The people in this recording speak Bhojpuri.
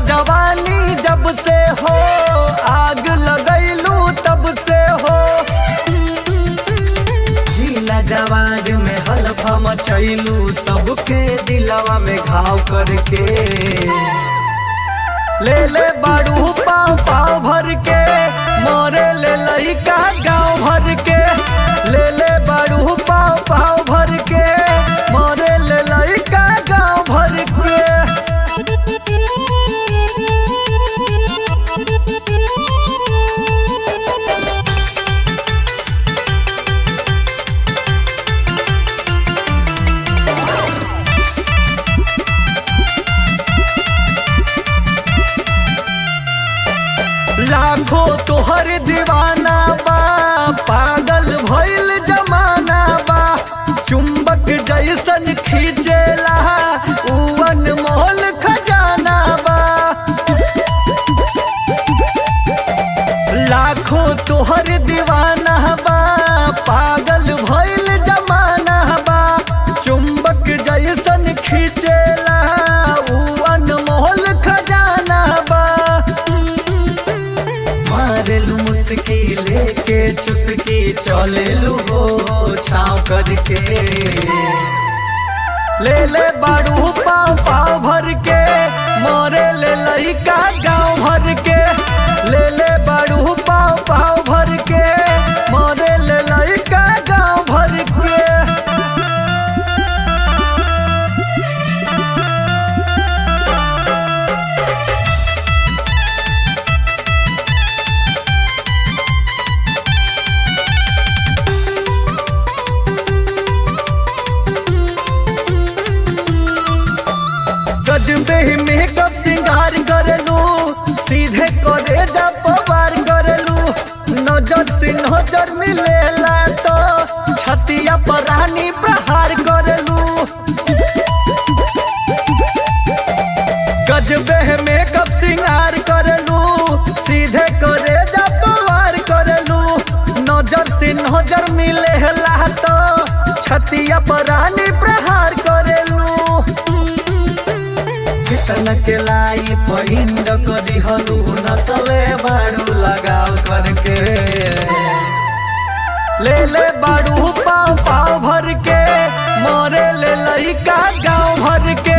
जवानी जब से हो, आग लगैलू तब से हो। जिला जवान में हलफा मचैलू, सबके दिलवा में घाव करके। ले ले बाड़ू पाँव पाँव भर के, मोरे ले लइका गाँव भर के। ले ले बाड़ू पाँव पाँव भर के, मोरे ले लइका गाँव भर के। लाखों तोहर दीवाना बा, पागल भइल जमाना बा। चुंबक जैसन खींचेला उवन मोल खजाना बा। लाखों तोहर दीवाना बा, पागल भइल जमाना बा। चुंबक जैसन खींचेला उवन मोल खजाना बा। मारेलू मुस्की लेके चुस्की, चलेलू हो छाँव करके। ले ले बाड़ू पाँव पाँव भर के, मोरे ले लइका गाँव भर के। ले ले बाड़ू पाँव पाँव भर के, मोरे ले लइका गाँव भर के। गजबे ही मेकअप सिंगार करेलू, सीधे करे जा पवार करेलू। नजर से नजर मिलेला तो छतिया पर रानी प्रहार करेलू। गजबे ही मेकअप सिंगार करेलू, सीधे करे जा पवार करेलू। नजर से नजर मिलेला तो छतिया पर रानी प्रहार करेलू। के लाई पहिंड को दिहलू, नसले बाड़ू लगाव करके। ले ले बाड़ू पाँव पाँव भर के, मोरे ले लइका गाँव भर के।